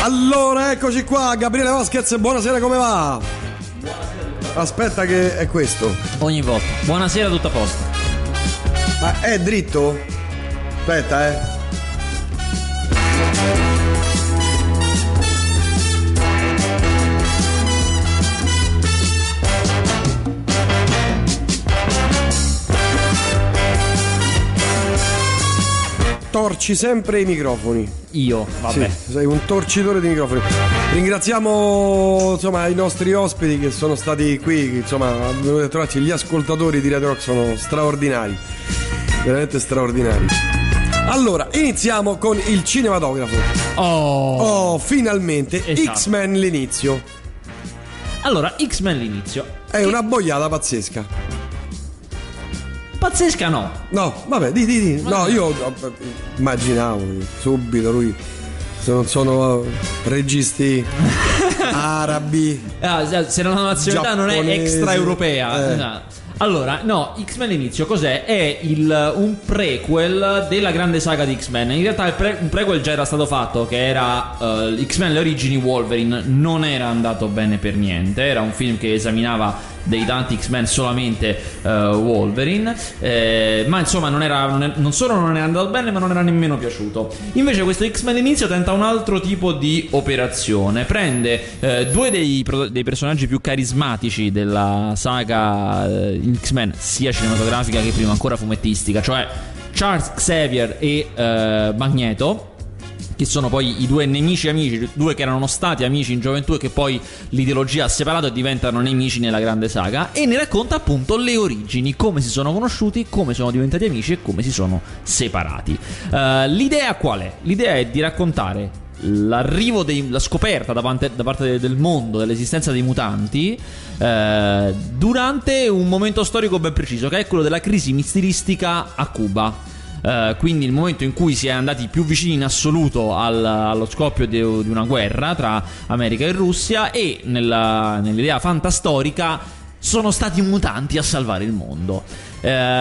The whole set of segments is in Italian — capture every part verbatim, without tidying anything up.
Allora, eccoci qua, Gabriele Vasquez, buonasera, come va? Buonasera. Aspetta che è questo. Ogni volta. Buonasera, tutto a posto. Ma è dritto? Aspetta, eh. Torci sempre i microfoni. Io, vabbè. Sì, sei un torcitore di microfoni. Ringraziamo insomma i nostri ospiti che sono stati qui, che, insomma, venuti a trovarci. Gli ascoltatori di Radio Rock sono straordinari, veramente straordinari. Allora, iniziamo con il cinematografo. Oh, oh finalmente, esatto. X-Men l'inizio. Allora, X-Men l'inizio è che... una boiata pazzesca. Pazzesca no. No, vabbè, di di di. No, io immaginavo subito lui. Se non sono registi arabi. Ah, se la nazionalità non è extraeuropea. Eh. Esatto. Allora, no, X-Men l'inizio cos'è? È il, un prequel della grande saga di X-Men. In realtà il pre, un prequel già era stato fatto, che era uh, X-Men le origini Wolverine. Non era andato bene per niente. Era un film che esaminava dei tanti X-Men solamente uh, Wolverine, eh, ma insomma non era non, è, non solo non era andato bene, ma non era nemmeno piaciuto. Invece questo X-Men inizio tenta un altro tipo di operazione. Prende eh, due dei, dei personaggi più carismatici della saga eh, X-Men, sia cinematografica che prima ancora fumettistica, cioè Charles Xavier e eh, Magneto, che sono poi i due nemici amici, due che erano stati amici in gioventù e che poi l'ideologia ha separato e diventano nemici nella grande saga, e ne racconta appunto le origini, come si sono conosciuti, come sono diventati amici e come si sono separati. Uh, l'idea qual è? L'idea è di raccontare l'arrivo dei, la scoperta da parte, da parte del mondo dell'esistenza dei mutanti eh, durante un momento storico ben preciso, che è quello della crisi mistilistica a Cuba. Uh, quindi il momento in cui si è andati più vicini in assoluto al, allo scoppio di, di una guerra tra America e Russia, e nella, nell'idea fantastorica sono stati i mutanti a salvare il mondo. Uh,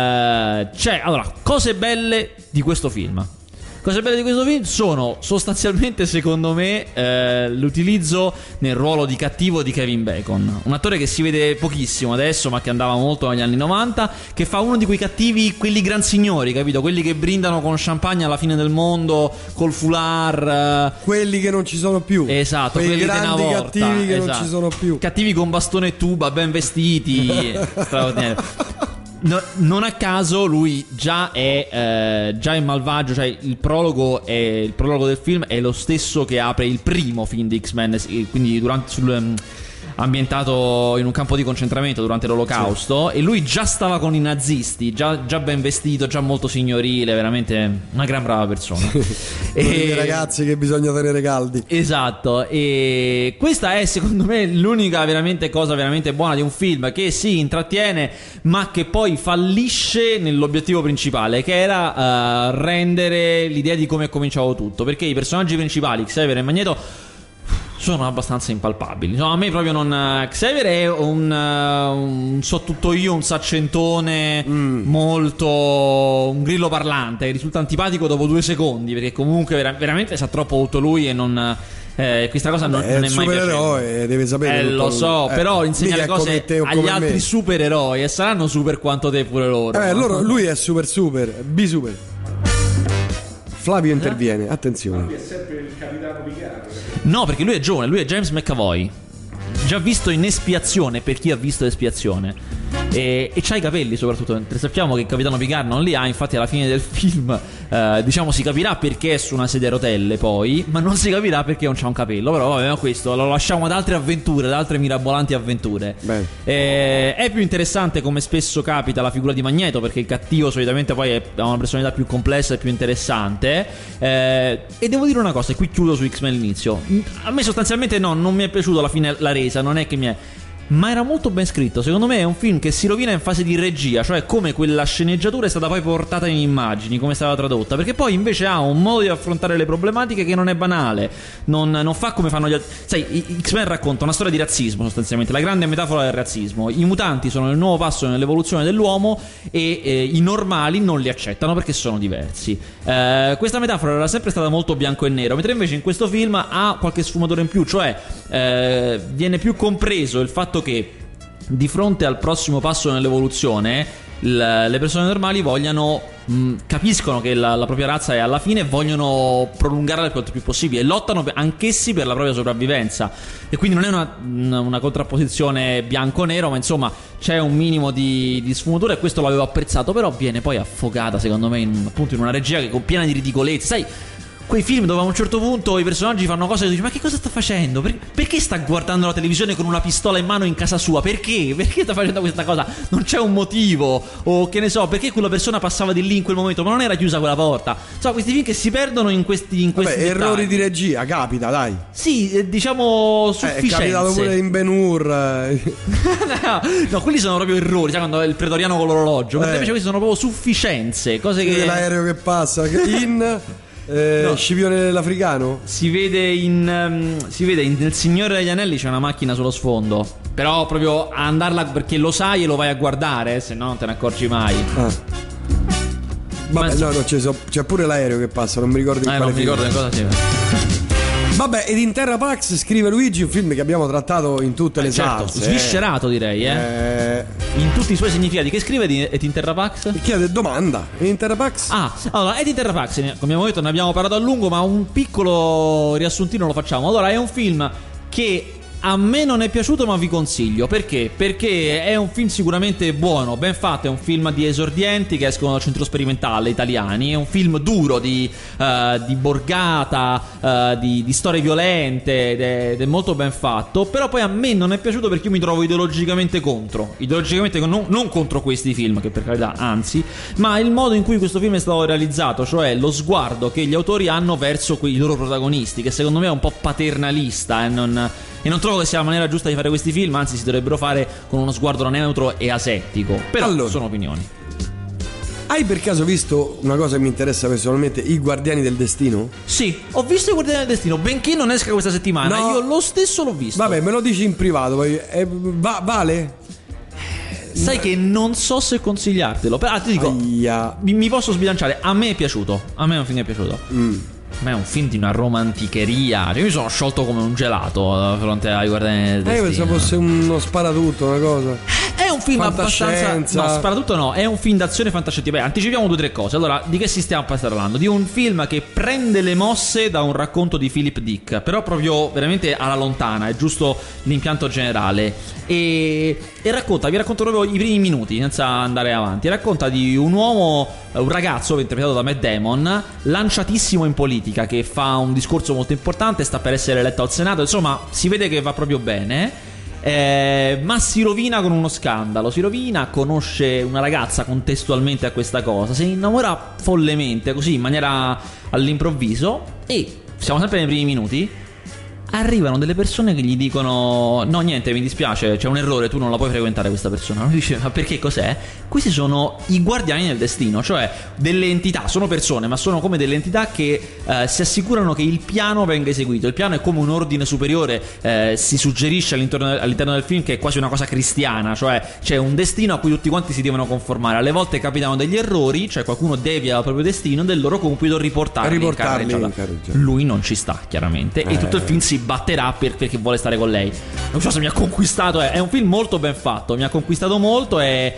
c'è, allora, cose belle di questo film. Cose belle di questo film sono sostanzialmente, secondo me, eh, l'utilizzo nel ruolo di cattivo di Kevin Bacon, un attore che si vede pochissimo adesso ma che andava molto negli anni novanta, che fa uno di quei cattivi, quelli gran signori, capito? Quelli che brindano con champagne alla fine del mondo, col foulard, eh. quelli che non ci sono più. Esatto, quei quelli grandi volta, cattivi che esatto. non ci sono più. Cattivi con bastone e tuba, ben vestiti, straordinario. No, non a caso lui già è eh, già in malvagio, cioè il prologo è, il prologo del film è lo stesso che apre il primo film di X-Men, quindi durante sul um, ambientato in un campo di concentramento durante l'Olocausto, sì. E lui già stava con i nazisti, già, già ben vestito, già molto signorile, veramente una gran brava persona. E i ragazzi che bisogna tenere caldi. Esatto. E questa è secondo me l'unica veramente cosa veramente buona di un film, che si intrattiene ma che poi fallisce nell'obiettivo principale, che era uh, rendere l'idea di come è cominciato tutto, perché i personaggi principali, Xavier e Magneto, sono abbastanza impalpabili. No, a me proprio non. Xavier è un, uh, un so tutto io, un saccentone mm. molto. Un grillo parlante, che risulta antipatico dopo due secondi, perché comunque vera- veramente sa troppo tutto lui e non. Eh, questa cosa non, Beh, non è mai piaciuta. È un supereroe, deve sapere. Eh, lo so, eh, però insegna le cose agli altri me. supereroi, e saranno super quanto te pure loro. Eh, loro lui è super super, B-super. Flavio interviene, attenzione. Flavio è sempre il capitano Picard. No, perché lui è giovane, lui è James McAvoy, già visto in Espiazione, per chi ha visto Espiazione. E, e c'ha i capelli soprattutto. Sappiamo che il capitano Picard non li ha, infatti alla fine del film eh, diciamo si capirà perché è su una sedia a rotelle poi, ma non si capirà perché non c'ha un capello. Però vabbè, ma questo lo lasciamo ad altre avventure, ad altre mirabolanti avventure. eh, È più interessante, come spesso capita, la figura di Magneto, perché il cattivo solitamente poi ha una personalità più complessa e più interessante. eh, E devo dire una cosa, e qui chiudo su X-Men l'inizio. A me sostanzialmente no, non mi è piaciuto alla fine la resa, non è che mi è. ma era molto ben scritto. Secondo me è un film che si rovina in fase di regia, cioè come quella sceneggiatura è stata poi portata in immagini, come è stata tradotta, perché poi invece ha un modo di affrontare le problematiche che non è banale, non, non fa come fanno gli altri. Sai, X-Men racconta una storia di razzismo sostanzialmente, la grande metafora del razzismo. I mutanti sono il nuovo passo nell'evoluzione dell'uomo e eh, i normali non li accettano perché sono diversi. Eh, questa metafora era sempre stata molto bianco e nero, mentre invece in questo film ha qualche sfumatura in più, cioè eh, viene più compreso il fatto che di fronte al prossimo passo nell'evoluzione l- le persone normali vogliano mh, capiscono che la, la propria razza è alla fine e vogliono prolungarla il quanto più possibile e lottano per, anch'essi per la propria sopravvivenza, e quindi non è una, una, una contrapposizione bianco-nero, ma insomma c'è un minimo di, di sfumatura, e questo l'avevo apprezzato, però viene poi affogata secondo me in, appunto in una regia che con piena di ridicolezze, sai, quei film dove a un certo punto i personaggi fanno cose e tu dici: ma che cosa sta facendo? Per- perché sta guardando la televisione con una pistola in mano in casa sua? Perché? Perché sta facendo questa cosa? Non c'è un motivo. O che ne so, perché quella persona passava di lì in quel momento ma non era chiusa quella porta? Insomma, questi film che si perdono in questi, in questi Vabbè, dettagli. errori di regia, capita, dai. Sì, eh, diciamo sufficienze. Eh, è capitato pure in Ben-Hur. no, no, quelli sono proprio errori, sai, quando è il pretoriano con l'orologio. Mentre Eh. invece questi sono proprio sufficienze, cose che L'aereo che passa che in eh, No. Scipione l'Africano. si vede in um, si vede in, nel Signore degli Anelli c'è una macchina sullo sfondo. Però proprio a andarla perché lo sai e lo vai a guardare, eh, se no non te ne accorgi mai. Ah. Vabbè, Ma- no, no, c'è, so- c'è pure l'aereo che passa, non mi ricordo in Eh, quale non mi film. ricordo che cosa sia. Vabbè, ed in Terra Pax, scrive Luigi, un film che abbiamo trattato in tutte le Certo, salse. sviscerato direi, eh. Eh, In tutti i suoi significati. Che scrive di Et in Terra Pax? chiede domanda. E in Terra Pax? Ah, allora, Et in Terra Pax, come abbiamo detto, ne abbiamo parlato a lungo, ma un piccolo riassuntino lo facciamo. Allora, è un film che a me non è piaciuto, ma vi consiglio. Perché? Perché è un film sicuramente buono, ben fatto. È un film di esordienti che escono dal centro sperimentale italiani. È un film duro di, eh, di borgata, eh, di, di storie violente, ed è, ed è molto ben fatto. Però poi a me non è piaciuto perché io mi trovo ideologicamente contro. Ideologicamente non, non contro questi film, che per carità, anzi, ma il modo in cui questo film è stato realizzato, cioè lo sguardo che gli autori hanno verso quei loro protagonisti, che secondo me è un po' paternalista e non... E non trovo che sia la maniera giusta di fare questi film, anzi si dovrebbero fare con uno sguardo neutro e asettico. Però Allora. sono opinioni. Hai per caso visto una cosa che mi interessa personalmente, I Guardiani del Destino? Sì, ho visto I Guardiani del Destino, benché non esca questa settimana, No. io lo stesso l'ho visto. Vabbè, me lo dici in privato, poi, eh, va- vale? Sai che non so se consigliartelo. Però ah, ti dico, Aia. mi, mi posso sbilanciare. A me è piaciuto. A me è un film che è piaciuto. Mm. A me è un film di una romanticheria. Cioè, io mi sono sciolto come un gelato di fronte ai Guardiani del Eh, io Destino. pensavo fosse uno sparatutto, una cosa. È un film abbastanza. Fantascienza. No, sparatutto no, è un film d'azione fantascienza. Beh, anticipiamo due o tre cose. Allora, di che si stiamo parlando? Di un film che prende le mosse da un racconto di Philip Dick, però proprio veramente alla lontana, è giusto l'impianto generale. E, e racconta, vi racconto proprio i primi minuti, senza andare avanti. Racconta di un uomo, un ragazzo interpretato da Matt Damon, lanciatissimo in politica, che fa un discorso molto importante, sta per essere eletto al Senato. Insomma, si vede che va proprio bene. Eh, ma si rovina con uno scandalo. Si rovina, conosce una ragazza contestualmente a questa cosa, si innamora follemente, così in maniera all'improvviso. E siamo sempre nei primi minuti. Arrivano delle persone che gli dicono: no, niente, mi dispiace, c'è un errore, tu non la puoi frequentare questa persona. Lui dice: ma perché, cos'è? Questi sono i guardiani del destino, cioè delle entità, sono persone, ma sono come delle entità che eh, si assicurano che il piano venga eseguito. Il piano è come un ordine superiore, eh, si suggerisce all'interno, all'interno del film che è quasi una cosa cristiana, cioè c'è un destino a cui tutti quanti si devono conformare. Alle volte capitano degli errori, cioè qualcuno devia il proprio destino, del loro compito riportarli, Riportarli in carreggiata. in carreggiata. Lui non ci sta, chiaramente, Eh. e tutto il film si batterà per, perché vuole stare con lei. Non so se mi ha conquistato, è, è un film molto ben fatto, mi ha conquistato molto. E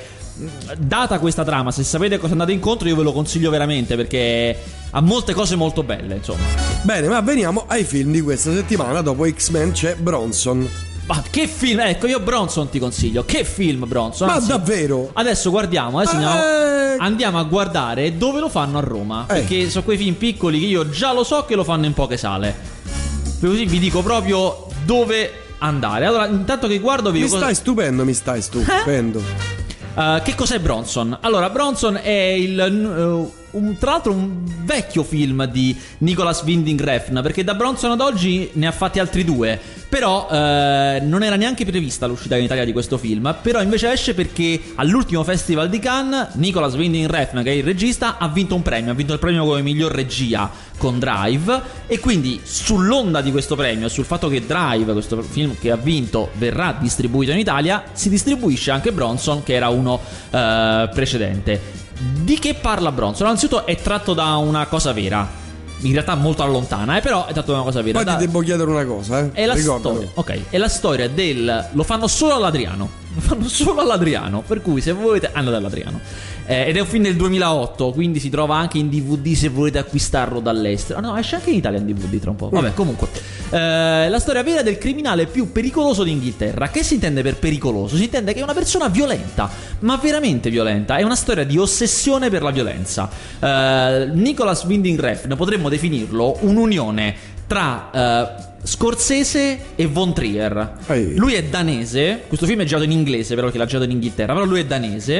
data questa trama, se sapete cosa andate incontro, io ve lo consiglio veramente, perché ha molte cose molto belle, insomma. Bene, ma veniamo ai film di questa settimana. Dopo X-Men c'è Bronson. Ma che film? Ecco, io Bronson ti consiglio. Che film, Bronson? Ma Anzi, davvero? adesso guardiamo, adesso andiamo, Eh. andiamo a guardare dove lo fanno a Roma, Eh. perché sono quei film piccoli che io già lo so che lo fanno in poche sale. Così vi dico proprio dove andare. Allora, intanto che guardo vi Mi dico cosa- stai stupendo, mi stai stupendo. Uh, che cos'è Bronson? Allora, Bronson è il, uh, un, tra l'altro un vecchio film di Nicolas Winding Refn, perché da Bronson ad oggi ne ha fatti altri due. Però eh, non era neanche prevista l'uscita in Italia di questo film. Però invece esce perché all'ultimo festival di Cannes Nicolas Winding Refn, che è il regista, ha vinto un premio. Ha vinto il premio come miglior regia con Drive. E quindi sull'onda di questo premio, sul fatto che Drive, questo film che ha vinto, verrà distribuito in Italia, si distribuisce anche Bronson, che era uno eh, precedente. Di che parla Bronson? Innanzitutto è tratto da una cosa vera, in realtà molto lontana, eh, però è tratto da una cosa vera. Poi da... ti devo chiedere una cosa, eh. È la Ricordalo. storia. Ok, è la storia del. Lo fanno solo all'Adriano. Lo fanno solo all'Adriano. Per cui se volete. Andate all'Adriano. Eh, ed è un film del duemilaotto. Quindi si trova anche in D V D se volete acquistarlo dall'estero. Ah, no, esce anche in Italia in D V D tra un po'. Vabbè, comunque. Eh, la storia vera del criminale più pericoloso d'Inghilterra. Che si intende per pericoloso? Si intende che è una persona violenta, ma veramente violenta. È una storia di ossessione per la violenza. Eh, Nicolas Winding Refn potremmo definirlo un'unione tra uh, Scorsese e Von Trier. Ehi. Lui è danese. Questo film è girato in inglese, però, che l'ha girato in Inghilterra. Però lui è danese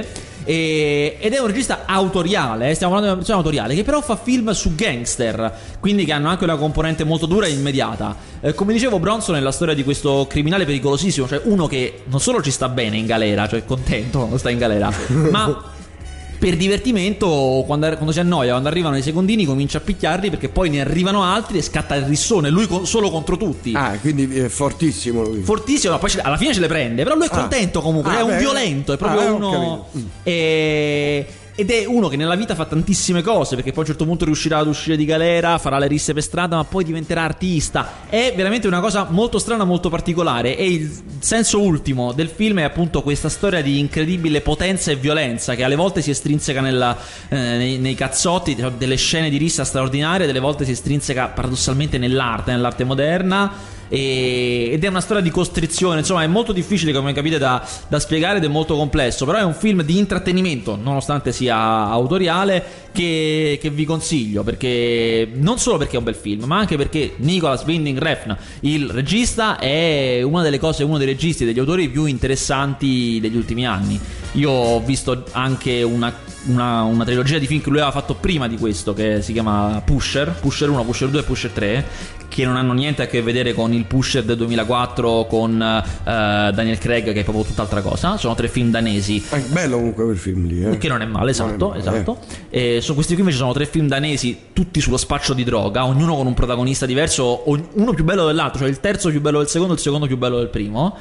e, ed è un regista autoriale. Stiamo parlando di una persona autoriale che però fa film su gangster, quindi che hanno anche una componente molto dura e immediata. eh, Come dicevo, Bronson è la storia di questo criminale pericolosissimo, cioè uno che non solo ci sta bene in galera, cioè contento quando sta in galera, ma per divertimento, quando, quando si annoia, quando arrivano i secondini, comincia a picchiarli, perché poi ne arrivano altri e scatta il rissone. Lui con, solo contro tutti. Ah, quindi è fortissimo lui. Fortissimo, ma poi ce- alla fine ce le prende. Però lui è Ah. contento comunque. Ah, è un beh. violento, è proprio Ah, ho uno. capito. Mm. E... Ed è uno che nella vita fa tantissime cose, perché poi a un certo punto riuscirà ad uscire di galera, farà le risse per strada, ma poi diventerà artista. È veramente una cosa molto strana, molto particolare. E il senso ultimo del film è appunto questa storia di incredibile potenza e violenza, che alle volte si estrinseca nella, eh, nei, nei cazzotti, cioè delle scene di rissa straordinarie, delle volte si estrinseca paradossalmente nell'arte, nell'arte moderna. E, ed è una storia di costrizione, insomma è molto difficile, come capite, da, da spiegare, ed è molto complesso. Però è un film di intrattenimento, nonostante sia autoriale, che, che vi consiglio, perché non solo perché è un bel film, ma anche perché Nicolas Winding Refn, il regista, è una delle cose, uno dei registi, degli autori più interessanti degli ultimi anni. Io ho visto anche una Una, una trilogia di film che lui aveva fatto prima di questo, che si chiama Pusher, Pusher uno, Pusher due e Pusher tre, che non hanno niente a che vedere con il Pusher del duemilaquattro con uh, Daniel Craig, che è proprio tutt'altra cosa. Sono tre film danesi. È bello comunque quel film lì, eh. Che non è male, esatto, Non è male, esatto. E su questi qui invece sono tre film danesi, tutti sullo spaccio di droga, ognuno con un protagonista diverso, uno più bello dell'altro, cioè il terzo più bello del secondo, il secondo più bello del primo,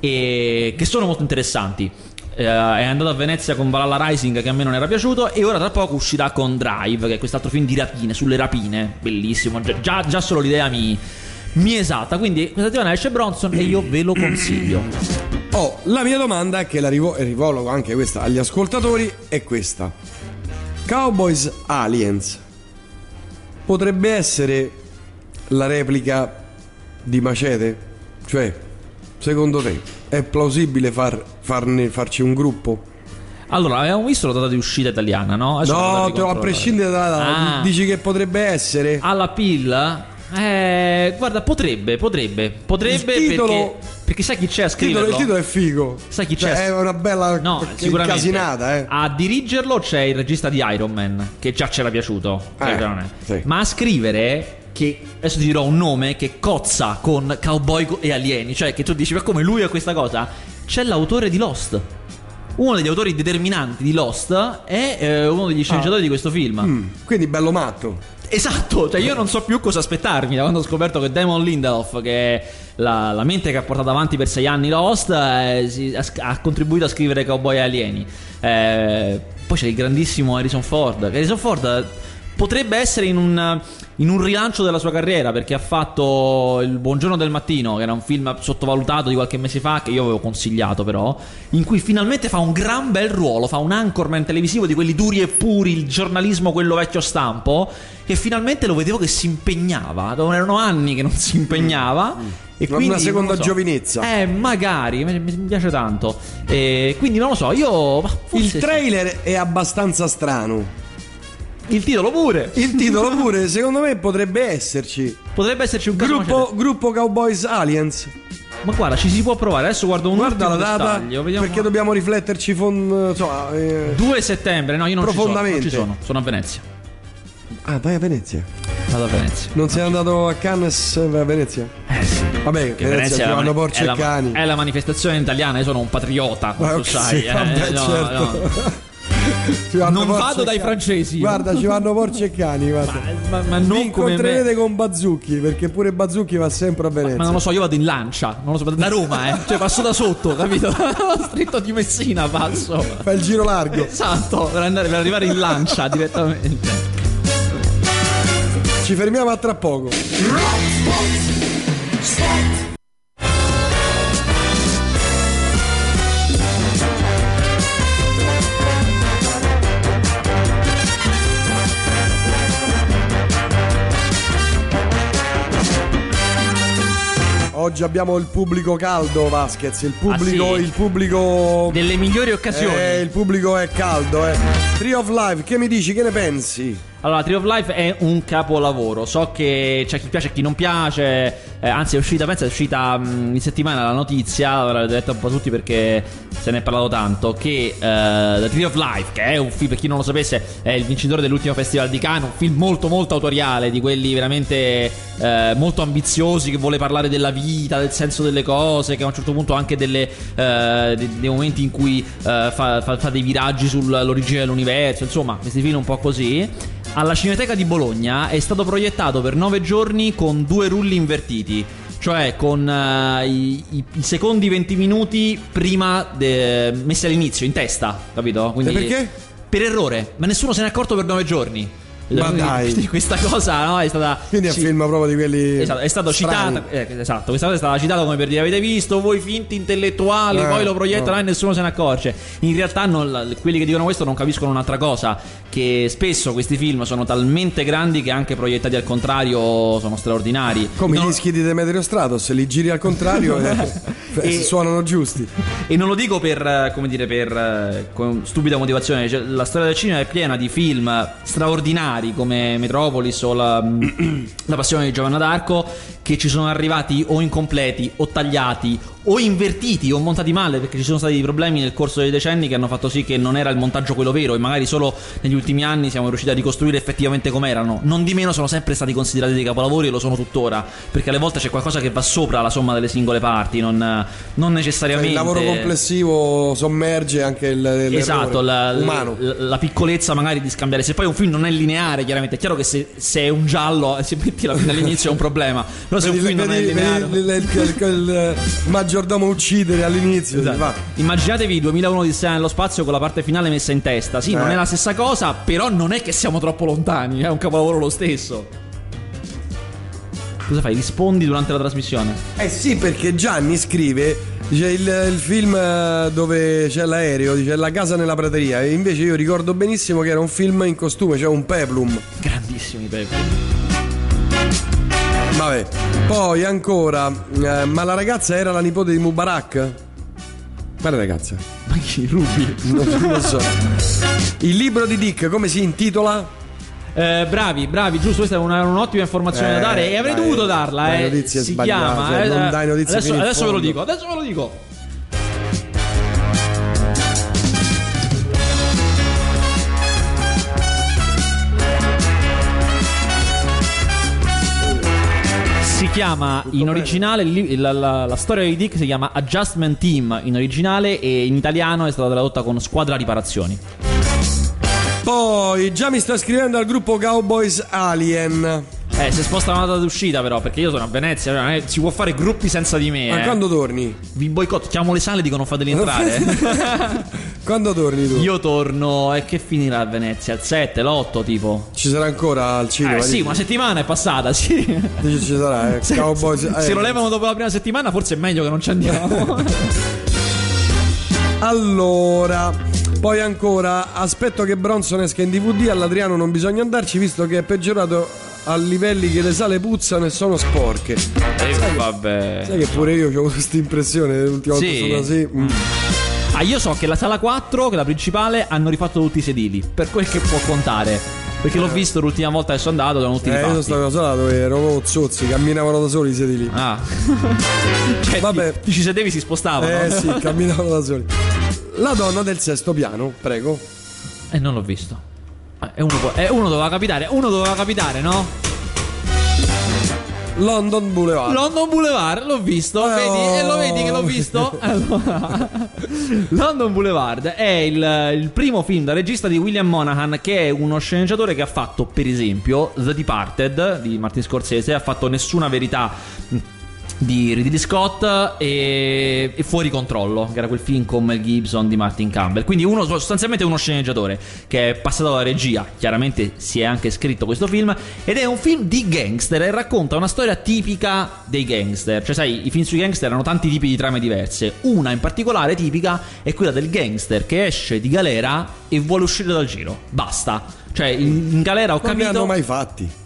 e che sono molto interessanti. Eh, è andato a Venezia con Valhalla Rising, che a me non era piaciuto, e ora tra poco uscirà con Drive, che è quest'altro film di rapine, sulle rapine, bellissimo. Già, già solo l'idea mi, mi esalta. Quindi questa settimana esce Bronson e io ve lo consiglio. Oh, la mia domanda, che la rivo- rivolo anche questa agli ascoltatori, è questa: Cowboys Aliens potrebbe essere la replica di Macete? Cioè, secondo te è plausibile far, farne, farci un gruppo? Allora, avevamo visto la data di uscita italiana, no? Adesso vado No, te- a ricontrollare. prescindere dalla data, Ah. dici che potrebbe essere? Alla pilla? Eh, guarda, potrebbe, potrebbe, potrebbe, Il titolo- perché, perché sai chi c'è a Il titolo, scriverlo? il titolo è figo. Sai chi Cioè, c'è? è una bella No, sicuramente. incasinata, eh. A dirigerlo c'è il regista di Iron Man, che già c'era piaciuto, Eh, eh, non è. sì. Ma a scrivere, che adesso ti dirò un nome che cozza con cowboy e alieni, cioè che tu dici, ma come lui ha questa cosa? C'è l'autore di Lost. Uno degli autori determinanti di Lost è eh, uno degli sceneggiatori Ah. di questo film. Mm, quindi bello matto. Esatto, cioè io non so più cosa aspettarmi da quando ho scoperto che Damon Lindelof, che è la, la mente che ha portato avanti per sei anni Lost, eh, si- ha, ha contribuito a scrivere Cowboy e Alieni. Eh, poi c'è il grandissimo Harrison Ford. Harrison Ford potrebbe essere in un, in un rilancio della sua carriera, perché ha fatto Il Buongiorno del Mattino, che era un film sottovalutato di qualche mese fa, che io avevo consigliato però, in cui finalmente fa un gran bel ruolo, fa un anchorman televisivo di quelli duri e puri, il giornalismo quello vecchio stampo, e finalmente lo vedevo che si impegnava. Erano anni che non si impegnava. E Una quindi, seconda non lo so. giovinezza. Eh, magari, mi, mi piace tanto. E quindi non lo so, io ma forse Il sì. trailer è abbastanza strano. Il titolo pure. Il titolo pure, secondo me, potrebbe esserci. Potrebbe esserci un caso Gruppo, gruppo Cowboys Aliens. Ma guarda, ci si può provare. Adesso guardo un Guarda la ultimo data, dettaglio, vediamo. perché dobbiamo rifletterci fon- insomma, eh, due settembre, no, io non ci sono, non Profondamente. ci sono, sono a Venezia. Ah, vai a Venezia. Vado a Venezia. Non sei andato a Cannes, vai a Venezia? Eh sì. Vabbè, Che Venezia ci è la, vanno mani- porci è, e la, cani. è la manifestazione italiana, io sono un patriota, Ma tu ok, sai. sì, eh, vabbè, no, certo. no. Ci vanno Non porci vado e dai cani. francesi. Guarda, ci vanno porci e cani, guarda. Ma, ma, ma Vi non come me. incontrerete con Bazzucchi, perché pure Bazzucchi va sempre a Venezia. Ma non lo so, io vado in Lancia, non lo so, da Roma, eh. Cioè passo da sotto, capito? Stretto di Messina passo. Fai il giro largo. Esatto, per, andare, per arrivare in Lancia direttamente. Ci fermiamo a tra poco. Oggi abbiamo il pubblico caldo, Vasquez. Il pubblico, Ah, sì? il pubblico. Delle migliori occasioni. Eh, il pubblico è caldo, eh. Tree of Life, che mi dici? Che ne pensi? Allora, Tree of Life è un capolavoro. So che c'è chi piace e chi non piace. Eh, anzi, è uscita, penso, è uscita mh, in settimana la notizia. L'avete detto un po' tutti perché se ne è parlato tanto. Che uh, The Tree of Life, che è un film, per chi non lo sapesse, è il vincitore dell'ultimo Festival di Cannes. Un film molto, molto autoriale, di quelli veramente eh, molto ambiziosi, che vuole parlare della vita, del senso delle cose. Che a un certo punto anche delle, eh, dei, dei momenti in cui eh, fa, fa, fa dei viraggi sull'origine dell'universo. Insomma, questi film un po' così. Alla Cineteca di Bologna è stato proiettato per nove giorni con due rulli invertiti, cioè con uh, i, i, i secondi venti minuti prima de, messi all'inizio, in testa, capito? Quindi, e perché? Per errore, ma nessuno se n'è accorto per nove giorni. Ma dai. Questa cosa, no, è stata. Quindi è un sì, film proprio di quelli. Esatto, è stato strani. citata. Eh, esatto, questa cosa è stata citata come per dire: avete visto voi finti intellettuali, Eh, poi lo proiettano no. e nessuno se ne accorge. In realtà, non, quelli che dicono questo non capiscono un'altra cosa: che spesso questi film sono talmente grandi che anche proiettati al contrario sono straordinari. Come Non- i dischi di Demetrio Stratos, se li giri al contrario eh, E- suonano giusti. E non lo dico per, eh, come dire, per eh, con stupida motivazione. Cioè, la storia del cinema è piena di film straordinari come Metropolis o la, la Passione di Giovanna d'Arco, che ci sono arrivati o incompleti o tagliati o invertiti o montati male, perché ci sono stati dei problemi nel corso dei decenni che hanno fatto sì che non era il montaggio quello vero, e magari solo negli ultimi anni siamo riusciti a ricostruire effettivamente com'erano. Non di meno sono sempre stati considerati dei capolavori, e lo sono tuttora, perché alle volte c'è qualcosa che va sopra la somma delle singole parti, non, non necessariamente. Cioè, il lavoro complessivo sommerge anche il, l'errore Esatto, la, umano. la, la piccolezza magari di scambiare. Se poi un film non è lineare, chiaramente è chiaro che se, se è un giallo e se metti la fine all'inizio è un problema. Però se un Vedi- film non è vedi- lineare, vedi il, il- il- il maggiordomo uccidere all'inizio. Esatto. Va. Immaginatevi duemilauno di Odissea nello spazio con la parte finale messa in testa. Sì, Eh. non è la stessa cosa, però non è che siamo troppo lontani, è un capolavoro lo stesso. Cosa fai? Rispondi durante la trasmissione? Eh sì, perché Gianni scrive, dice il, il film eh, dove c'è l'aereo, dice La casa nella prateria, e invece io ricordo benissimo che era un film in costume, cioè un peplum. Grandissimi Pepe. Vabbè, poi ancora, eh, ma la ragazza era la nipote di Mubarak? Quale ragazza? Ma chi? Rubi? Non, non lo so. Il libro di Dick come si intitola? Eh, bravi, bravi, giusto, questa è una, un'ottima informazione Eh, da dare e avrei dai, dovuto darla. dai eh. notizie Si sbagliate, chiama. cioè, eh, non dai notizie adesso fino in adesso ve lo fondo. dico, adesso ve lo dico. Si chiama in originale il- la, la- la storia di Dick si chiama Adjustment Team in originale, e in italiano è stata tradotta con Squadra Riparazioni. Poi già mi sta scrivendo al gruppo Cowboys Alien. Eh, si sposta la data d'uscita però, perché io sono a Venezia, non è- si può fare gruppi senza di me. Ma eh. quando torni? Vi boicotto, chiamo le sale e dicono fateli entrare. Quando torni tu? Io torno, e che finirà a Venezia? Il sette, l'otto tipo? Ci sarà ancora al cinema? Eh sì, dici? una settimana è passata, sì. Dici ci sarà, eh. Se, Cowboys se Alien. lo levano dopo la prima settimana forse è meglio che non ci andiamo. Allora, poi ancora, aspetto che Bronson esca in D V D, all'Adriano non bisogna andarci visto che è peggiorato a livelli che le sale puzzano e sono sporche. Eh, vabbè. Sai che pure io ho questa impressione l'ultima volta Sì. sono così. mm. Ah, io so che la sala quattro, che è la principale, hanno rifatto tutti i sedili, per quel che può contare. Perché l'ho visto l'ultima volta che sono andato, sono tutti Eh, io sono rifatti. stato sala dove erano zozzi, camminavano da soli i sedili. Ah. Cioè, Vabbè. Ti, ti ci sedevi, si spostavano. Eh sì, camminavano da soli. La donna del sesto piano, prego. E non l'ho visto. E uno, può, e uno doveva capitare, uno doveva capitare, no? London Boulevard. London Boulevard, l'ho visto, oh. vedi? E lo vedi che l'ho visto? Allora, London Boulevard è il, il primo film da regista di William Monahan, che è uno sceneggiatore che ha fatto, per esempio, The Departed di Martin Scorsese, ha fatto Nessuna verità di Ridley Scott e, e Fuori controllo, che era quel film con Mel Gibson di Martin Campbell. Quindi uno, sostanzialmente uno sceneggiatore che è passato alla regia, chiaramente si è anche scritto questo film, ed è un film di gangster e racconta una storia tipica dei gangster. Cioè sai, i film sui gangster hanno tanti tipi di trame diverse. Una in particolare tipica è quella del gangster che esce di galera e vuole uscire dal giro. Basta. Cioè in, in galera ho non capito... Non li hanno mai fatti.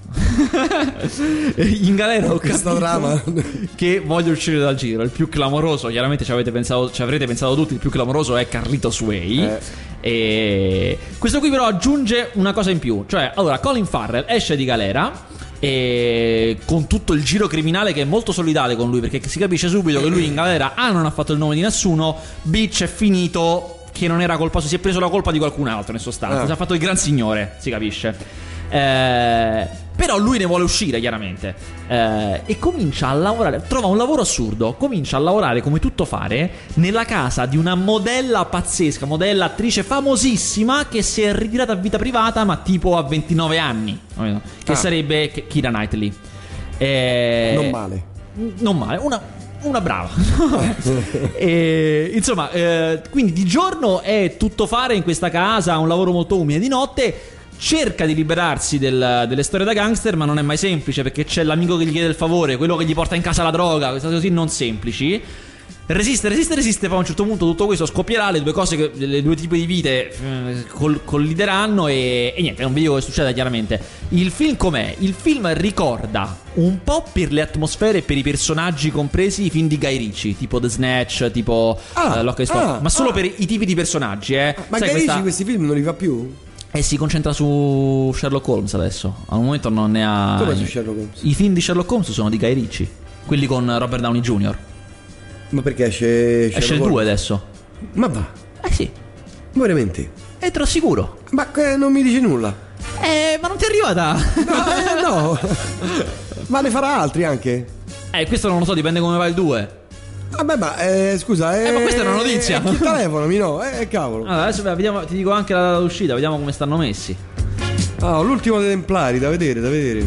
In galera ho questa trama che voglio uscire dal giro. Il più clamoroso, chiaramente ci avete pensato, ci avrete pensato tutti, il più clamoroso è Carlitos Way. eh. E questo qui però aggiunge una cosa in più. Cioè, allora, Colin Farrell esce di galera e con tutto il giro criminale che è molto solidale con lui, perché si capisce subito che lui in galera A non ha fatto il nome di nessuno, B c'è finito che non era colpa sua, si è preso la colpa di qualcun altro in sostanza, ah. si è fatto il gran signore, si capisce. Eh, però lui ne vuole uscire chiaramente, eh, e comincia a lavorare, trova un lavoro assurdo, comincia a lavorare come tutto fare nella casa di una modella pazzesca, modella attrice famosissima che si è ritirata a vita privata ma tipo a ventinove anni, che ah. sarebbe Keira Knightley. eh, Non male. Non male, una Una brava. E, insomma, eh, quindi di giorno è tutto fare in questa casa, un lavoro molto umile. Di notte cerca di liberarsi del, delle storie da gangster, ma non è mai semplice, perché c'è l'amico che gli chiede il favore, quello che gli porta in casa la droga, queste cose così non semplici. Resiste, resiste, resiste, poi a un certo punto tutto questo scoppierà, le due cose, che, le due tipi di vite eh, col, collideranno e, e niente, non vi dico che succede chiaramente. Il film com'è? Il film ricorda un po' per le atmosfere e per i personaggi compresi i film di Guy Ritchie, tipo The Snatch, tipo ah, uh, Lock and Stock, ah, ma solo ah. per i tipi di personaggi, eh. Ma Sai, Guy questa... Ritchie questi film non li fa più? E si concentra su Sherlock Holmes adesso. Al momento non ne ha. Come su Sherlock Holmes? I film di Sherlock Holmes sono di Guy Ritchie, quelli con Robert Downey junior Ma perché esce Esce il due adesso. Ma va? Eh sì. Ma veramente? E te lo assicuro. Ma eh, non mi dici nulla. Eh, ma non ti è arrivata? No, eh, no. Ma ne farà altri anche? Eh, questo non lo so, dipende come va il due. Vabbè, ma eh, scusa, eh, Eh, ma questa è una notizia. Chi telefonami, no? Eh, cavolo. Allora, adesso vediamo, ti dico anche la data d'uscita, vediamo come stanno messi. Ah, l'ultimo dei Templari, da vedere, da vedere.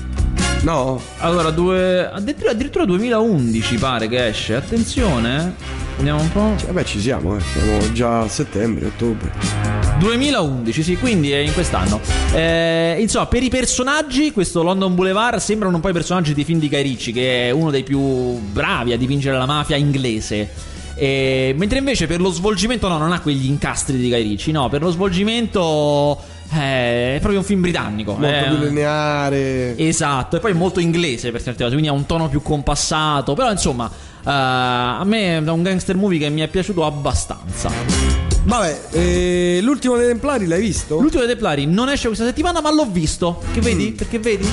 No? Allora, due addirittura, addirittura duemilaundici pare che esce. Attenzione, vediamo un po'. Cioè, beh, ci siamo, eh. Siamo già a settembre, ottobre. duemilaundici, sì, quindi è in quest'anno. Eh, insomma, per i personaggi, questo London Boulevard sembrano un po' i personaggi dei film di Guy Ritchie, che è uno dei più bravi a dipingere la mafia inglese. Eh, mentre invece per lo svolgimento, no, non ha quegli incastri di Guy Ritchie, no, per lo svolgimento eh, è proprio un film britannico. Molto eh, più lineare. Esatto, e poi molto inglese per certe cose, quindi ha un tono più compassato. Però insomma, uh, a me è un gangster movie che mi è piaciuto abbastanza. Vabbè, eh, l'ultimo dei Templari l'hai visto? L'ultimo dei Templari non esce questa settimana, ma l'ho visto. Che vedi? Mm. Perché vedi?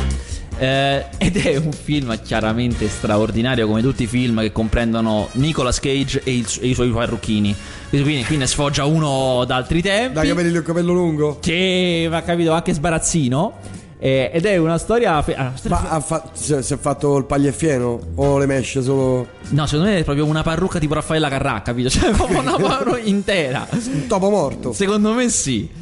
Eh, ed è un film chiaramente straordinario, come tutti i film che comprendono Nicolas Cage e, il, e i suoi parrucchini. Quindi qui ne sfoggia uno da altri tempi. Da capelli del capello lungo. Che va capito anche sbarazzino. Eh, ed è una storia. Fe- ah, Ma ha fa- si è fatto il pagliafieno o le mesce solo? No, secondo me è proprio una parrucca tipo Raffaella Carrà, capito? Cioè, proprio una parrucca intera. Un topo morto. Secondo me sì.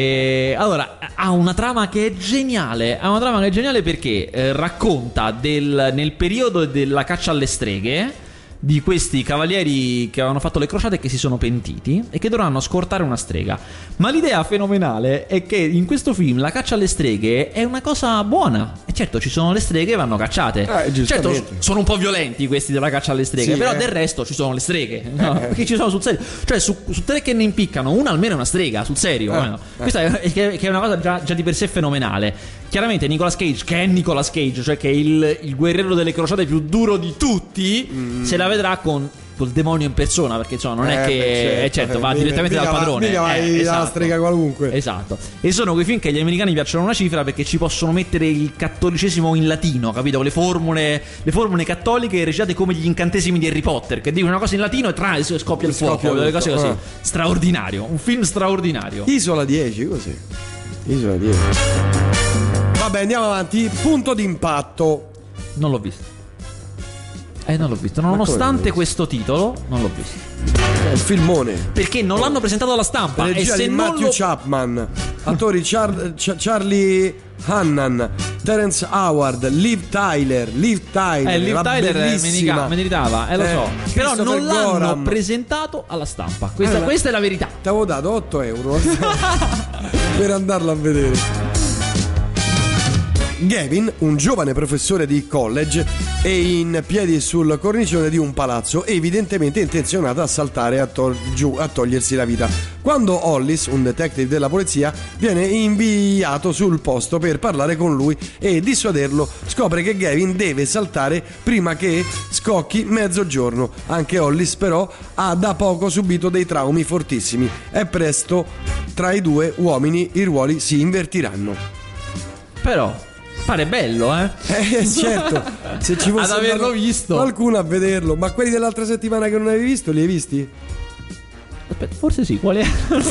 E allora ha una trama che è geniale. Ha una trama che è geniale perché eh, racconta del, nel periodo della caccia alle streghe di questi cavalieri che avevano fatto le crociate e che si sono pentiti e che dovranno scortare una strega. Ma l'idea fenomenale è che in questo film la caccia alle streghe è una cosa buona. E certo, ci sono le streghe che vanno cacciate. Eh, certo, sono un po' violenti questi della caccia alle streghe, sì, però eh. del resto ci sono le streghe, no? Perché ci sono sul serio. Cioè su, su tre che ne impiccano, una almeno è una strega, sul serio. Eh, no? eh. Questa è, che è una cosa già, già di per sé fenomenale. Chiaramente Nicolas Cage, che è Nicolas Cage, cioè che è il, il guerriero delle crociate più duro di tutti, mm. se la vedrà con col demonio in persona, perché insomma non è eh, che beh, certo, eh, certo, eh, va mica, direttamente mica dal padrone. Mica vai eh, esatto. dalla strega qualunque. Esatto. E sono quei film che agli americani piacciono una cifra perché ci possono mettere il cattolicesimo in latino, capito? Le formule, le formule cattoliche recitate come gli incantesimi di Harry Potter, che dicono una cosa in latino e tra e scoppia il fuoco, scoppia le cose così. ah. Straordinario, un film straordinario. Isola dieci, così. Isola di Evora. Vabbè, andiamo avanti. Punto d'impatto. Non l'ho visto. Eh, non l'ho visto. Nonostante questo titolo, non l'ho visto. È un filmone. Perché non l'hanno presentato alla stampa. Regia e se di non Matthew lo... Chapman. Attori Char- Ch- Charlie Hannan, Terrence Howard, Liv Tyler. Liv Tyler. Eh, Liv la Tyler bellissima. meritava, eh, lo Eh, so. Però Christopher non l'hanno Gorham. presentato alla stampa. Questa, Eh, ma- questa è la verità. Ti avevo dato otto euro per andarlo a vedere. Gavin, un giovane professore di college, è in piedi sul cornicione di un palazzo, evidentemente intenzionato a saltare a, to- giù, a togliersi la vita. Quando Hollis, un detective della polizia, viene inviato sul posto per parlare con lui e dissuaderlo, scopre che Gavin deve saltare prima che scocchi mezzogiorno. Anche Hollis però ha da poco subito dei traumi fortissimi e presto tra i due uomini i ruoli si invertiranno. Però pare bello, eh? Eh certo, se ci fosse ad averlo andato visto. qualcuno a vederlo. Ma quelli dell'altra settimana che non avevi visto, li hai visti? Aspetta, forse sì, quali erano?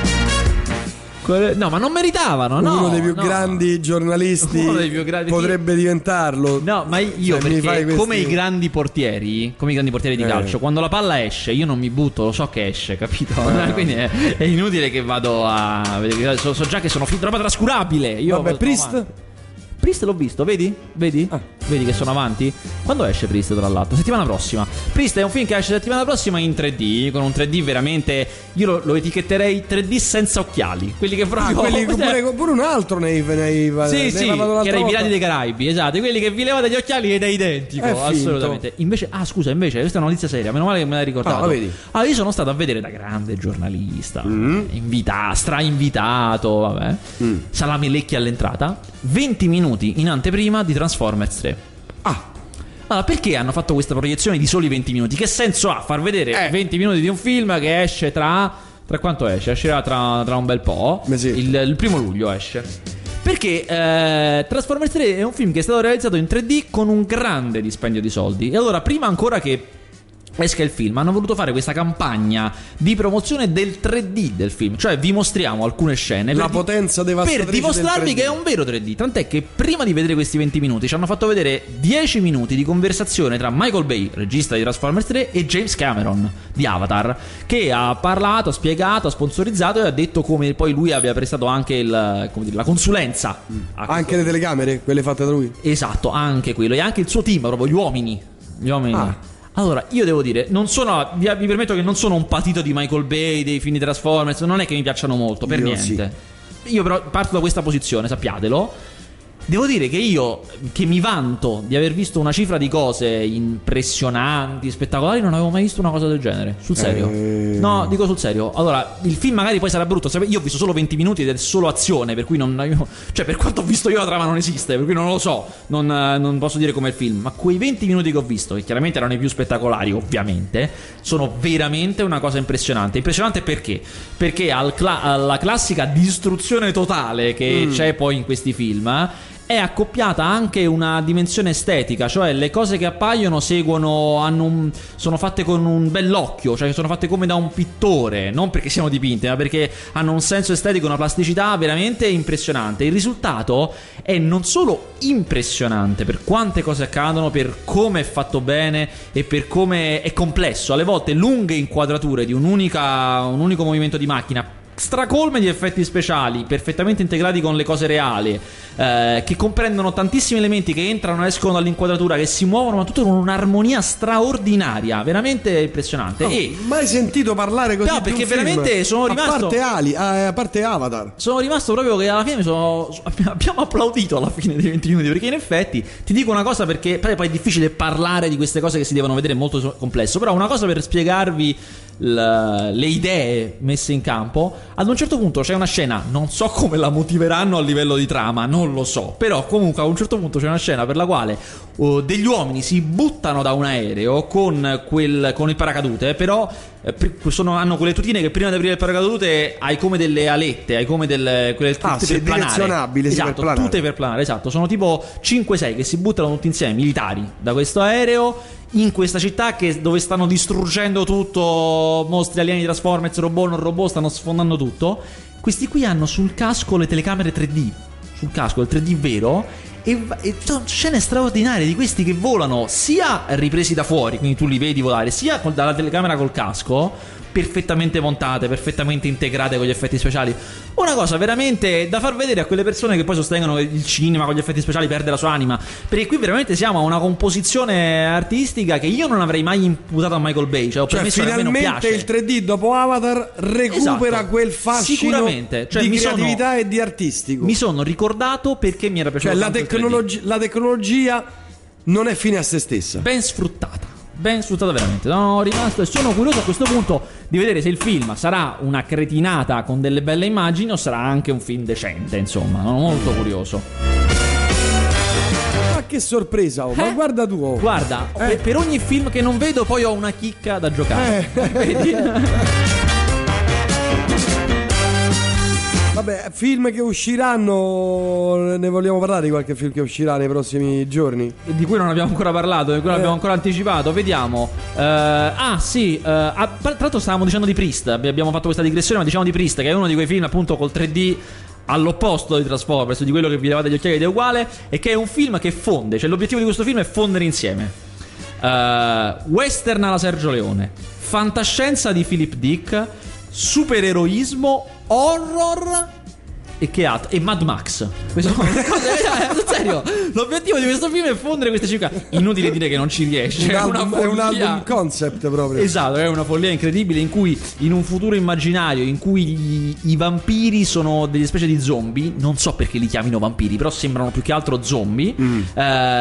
Quali- No, ma non meritavano, no. Uno dei più no. grandi giornalisti Uno dei più grandi- potrebbe diventarlo. No, ma io Se mi fai perché questi- come i grandi portieri, come i grandi portieri di Eh. calcio, quando la palla esce, io non mi butto, lo so che esce, capito? Ah. Quindi è, è inutile che vado a vedere. So, so già che sono finito roba trascurabile. Io Vabbè, sono Priest? avanti. Priest l'ho visto, vedi? Vedi? Ah. Vedi che sono avanti? Quando esce Priest, tra l'altro? Settimana prossima. Priest è un film che esce settimana prossima in tre D, con un tre D veramente. Io lo, lo etichetterei tre D senza occhiali. Quelli che Ah, proprio. quelli, pure, pure un altro nei, nei, Sì, nei sì, vado l'altra che era i volta. Pirati dei Caraibi, esatto, quelli che vi levate gli occhiali ed è identico, È finto. assolutamente. Invece, ah, scusa, invece, questa è una notizia seria, meno male che me l'hai ricordato. Ah, vedi. Ah, io sono stato a vedere da grande giornalista, Mm. invitato, stra-invitato, vabbè. Mm. Salami lecchi all'entrata, venti minuti in anteprima di Transformers tre. Ah, Allora, perché hanno fatto questa proiezione di soli venti minuti? Che senso ha far vedere Eh. venti minuti di un film che esce tra... Tra quanto esce? Uscirà tra, tra un bel po'. Mesetto. Il, il primo luglio esce. Perché eh, Transformers tre è un film che è stato realizzato in tre D con un grande dispendio di soldi. E allora, prima ancora che esca il film, hanno voluto fare questa campagna di promozione del tre D del film. Cioè, vi mostriamo alcune scene la per di- potenza devastatrice per dimostrarvi del tre D. che è un vero tre D. Tant'è che prima di vedere questi venti minuti ci hanno fatto vedere dieci minuti di conversazione tra Michael Bay, regista di Transformers tre, e James Cameron di Avatar, che ha parlato, ha spiegato, ha sponsorizzato e ha detto come poi lui abbia prestato anche il, come dire, la consulenza a Anche le telecamere, quelle fatte da lui. Esatto, anche quello. E anche il suo team, proprio gli uomini. Gli uomini. Ah. Allora, io devo dire, non sono. Vi, vi permetto che non sono un patito di Michael Bay, dei film di Transformers. Non è che mi piacciono molto, per Io niente. Io però parto da questa posizione, sappiatelo. Devo dire che io, che mi vanto di aver visto una cifra di cose impressionanti, spettacolari, non avevo mai visto una cosa del genere. Sul serio. Eh. No, dico sul serio. Allora, il film magari poi sarà brutto. Io ho visto solo venti minuti ed è solo azione, per cui non. Io, cioè, per quanto ho visto io, la trama non esiste, per cui non lo so. Non, non posso dire com'è il film. Ma quei venti minuti che ho visto, che chiaramente erano i più spettacolari, ovviamente, sono veramente una cosa impressionante. Impressionante perché? Perché al cla- alla classica distruzione totale che Mm. c'è poi in questi film è accoppiata anche una dimensione estetica, cioè le cose che appaiono seguono, hanno un, sono fatte con un bell'occhio, cioè sono fatte come da un pittore, non perché siano dipinte, ma perché hanno un senso estetico, una plasticità veramente impressionante. Il risultato è non solo impressionante per quante cose accadono, per come è fatto bene e per come è complesso, alle volte lunghe inquadrature di un'unica, un unico movimento di macchina, stracolme di effetti speciali perfettamente integrati con le cose reali, eh, che comprendono tantissimi elementi che entrano e escono dall'inquadratura, che si muovono, ma tutto con un'armonia straordinaria, veramente impressionante. Oh, E mai sentito parlare così No, di un perché film? veramente sono rimasto- A parte Ali, a, a parte Avatar. sono rimasto proprio che alla fine mi sono, abbiamo applaudito alla fine dei venti minuti, perché in effetti ti dico una cosa, perché poi poi è difficile parlare di queste cose che si devono vedere, è molto complesso, però una cosa per spiegarvi l- le idee messe in campo. Ad un certo punto c'è una scena, non so come la motiveranno a livello di trama, non lo so, però comunque a un certo punto c'è una scena per la quale uh, degli uomini si buttano da un aereo con, quel, con il paracadute, però eh, sono, hanno quelle tutine che prima di aprire il paracadute hai come delle alette, hai come delle quelle ah, tute sì, per planare. direzionabili, sì, esatto, per planare. Tute per planare, esatto. Sono tipo cinque sei che si buttano tutti insieme, militari, da questo aereo in questa città che, dove stanno distruggendo tutto, mostri, alieni, Transformers, robot, non robot, stanno sfondando tutto. Questi qui hanno sul casco le telecamere tre D, sul casco il tre D vero, e, e sono scene straordinarie di questi che volano sia ripresi da fuori, quindi tu li vedi volare, sia col, dalla telecamera col casco, perfettamente montate, perfettamente integrate con gli effetti speciali. Una cosa veramente da far vedere a quelle persone che poi sostengono che il cinema con gli effetti speciali perde la sua anima, perché qui veramente siamo a una composizione artistica che io non avrei mai imputato a Michael Bay. Cioè, ho cioè finalmente il tre D dopo Avatar recupera esatto. quel fascino sicuramente. Cioè, di mi creatività sono, e di artistico. mi sono ricordato perché mi era piaciuto, cioè tanto la, tecnologi- la tecnologia non è fine a se stessa, ben sfruttata. Ben sfruttata veramente. Sono rimasto e sono curioso a questo punto di vedere se il film sarà una cretinata con delle belle immagini o sarà anche un film decente. Insomma, sono molto curioso. Ma che sorpresa, oh. Ma Eh? guarda tu, oh. Guarda, Eh. per ogni film che non vedo poi ho una chicca da giocare. Eh. Vedi? Vabbè, film che usciranno, ne vogliamo parlare di qualche film che uscirà nei prossimi giorni? Di cui non abbiamo ancora parlato, di cui non Eh. abbiamo ancora anticipato. Vediamo. Eh, ah, sì. eh, ah, tra l'altro stavamo dicendo di Priest. Abbiamo fatto questa digressione, ma diciamo di Priest, che è uno di quei film appunto col tre D all'opposto di Transformers, di quello che vi levate gli occhiali ed è uguale, e che è un film che fonde. Cioè l'obiettivo di questo film è fondere insieme eh, western alla Sergio Leone, fantascienza di Philip Dick, supereroismo, horror e che altro? E Mad Max. Questo serio, l'obiettivo di questo film è fondere queste cinque. Inutile dire che non ci riesce. Un È album, una è un follia. album concept proprio. Esatto, è una follia incredibile in cui in un futuro immaginario in cui gli, i vampiri sono delle specie di zombie, non so perché li chiamino vampiri, però sembrano più che altro zombie, Mm. eh,